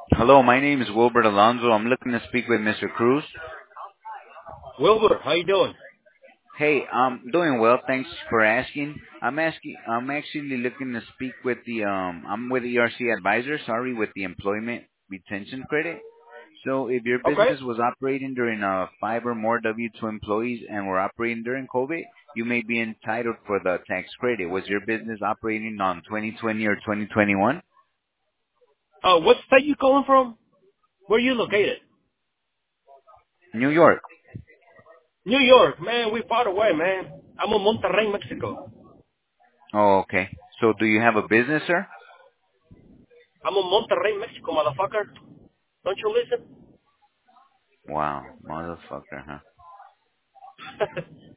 Hello, my name is Wilbert Alonso. I'm looking to speak with Mr. Cruz. Wilbur, how you doing? Hey, I'm doing well. Thanks for asking. I'm actually looking to speak with I'm with ERC Advisor, sorry, with the Employment Retention Credit. So if your Okay. business was operating during 5 or more W-2 employees and were operating during COVID, you may be entitled for the tax credit. Was your business operating on 2020 or 2021? What state you calling from? Where you located? New York. New York, man. We far away, man. I'm in Monterrey, Mexico. Oh, okay. So do you have a business, sir? I'm in Monterrey, Mexico, motherfucker. Don't you listen? Wow, motherfucker, huh?